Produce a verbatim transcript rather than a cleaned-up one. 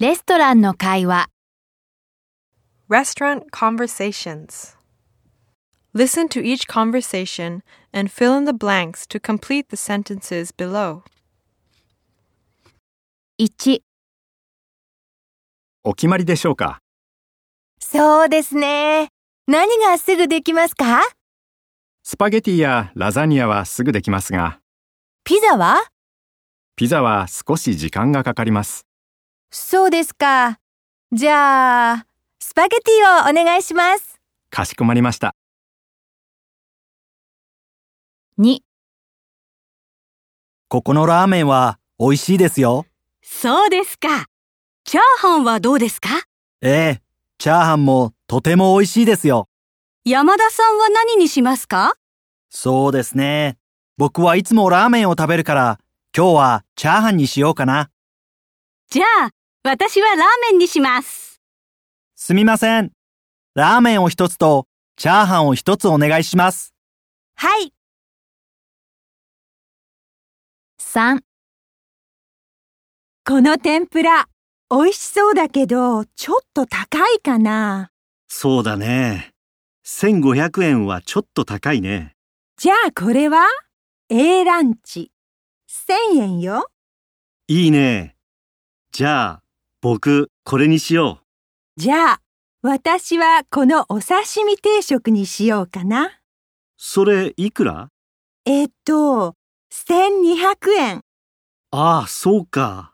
レストランの会話 Restaurant conversations. Listen to each conversation and fill in the blanks to complete the sentences below. いち、 お決まりでしょうか？ そうですね。何がすぐできますか？ スパゲティやラザニアはすぐできますが、 ピザは？ ピザは少し時間がかかります。 そうですか。じゃあ、スパゲティをお願いします。 かしこまりました。 に、 ここのラーメンは美味しいですよ。 そうですか。チャーハンはどうですか？ ええ、チャーハンもとても美味しいですよ。 山田さんは何にしますか？ そうですね。僕はいつもラーメンを食べるから、今日はチャーハンにしようかな。 じゃあ、私はラーメンにします。 すみません。ラーメンを一つとチャーハンを一つお願いします。 はい。さん、 この天ぷら、美味しそうだけど、ちょっと高いかな。 そうだね。せんごひゃくえんはちょっと高いね。 じゃあこれは A ランチ。せんえんよ。 いいね。じゃあ、僕、これにしよう。 じゃあ、私はこのお刺身定食にしようかな。 それ、いくら？ えっと、せんにひゃくえん。 ああ、そうか。